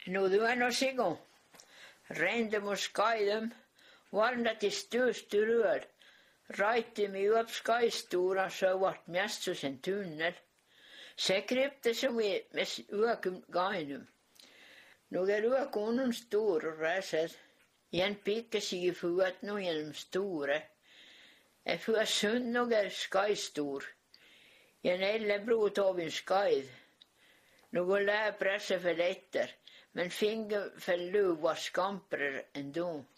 Nu du är sigon. Rände mot skajdem, varnat i största röd. Rajte mig upp skajstora så vart mest hos en tunnel. Se krypte som vi med ökum gainum. Nu är ökonen stor och räset. En picka sig i fuet nu genom store. En för sund nog är skajstor. En ellebrot av en skajd. Nu går lä pressa för lätter. Men finger för luv var skamprer ändå.